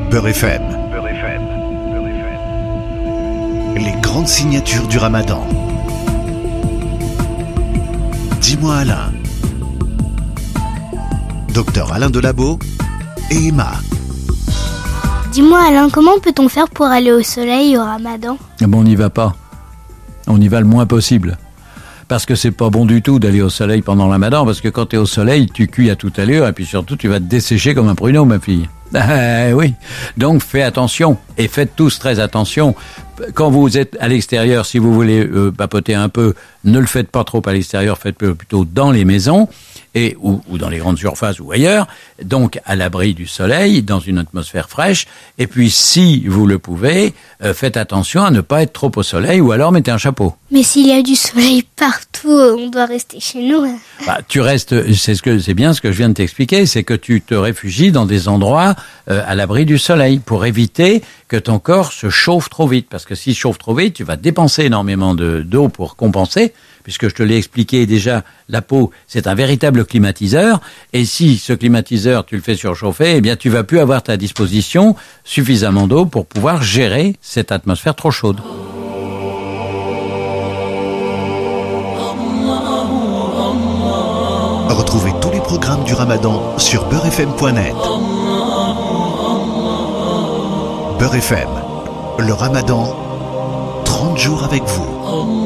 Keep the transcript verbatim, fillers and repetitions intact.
Beurre F M. Les grandes signatures du Ramadan. Dis-moi Alain. Docteur Alain Delabo et Emma. Dis-moi Alain, comment peut-on faire pour aller au soleil au Ramadan ? Bon, on n'y va pas. On y va le moins possible. Parce que c'est pas bon du tout d'aller au soleil pendant le Ramadan, parce que quand t'es au soleil, tu cuis à toute allure, et puis surtout, tu vas te dessécher comme un pruneau, ma fille. Ah, oui. Donc, fais attention. Et faites tous très attention. Quand vous êtes à l'extérieur, si vous voulez euh, papoter un peu, ne le faites pas trop à l'extérieur, faites-le plutôt dans les maisons, et, ou, ou dans les grandes surfaces ou ailleurs, donc à l'abri du soleil, dans une atmosphère fraîche. Et puis, si vous le pouvez, euh, faites attention à ne pas être trop au soleil, ou alors mettez un chapeau. Mais s'il y a du soleil partout, on doit rester chez nous. Bah, tu restes, c'est ce que, c'est bien ce que je viens de t'expliquer, c'est que tu te réfugies dans des endroits euh, à l'abri du soleil pour éviter que ton corps se chauffe trop vite. Parce que s'il chauffe trop vite, tu vas dépenser énormément de, d'eau pour compenser, puisque je te l'ai expliqué déjà, la peau, c'est un véritable climatiseur. Et si ce climatiseur, tu le fais surchauffer, eh bien, tu vas plus avoir à ta disposition suffisamment d'eau pour pouvoir gérer cette atmosphère trop chaude. Retrouvez tous les programmes du Ramadan sur beurre f m point net. Beurre F M, le Ramadan, trente jours avec vous.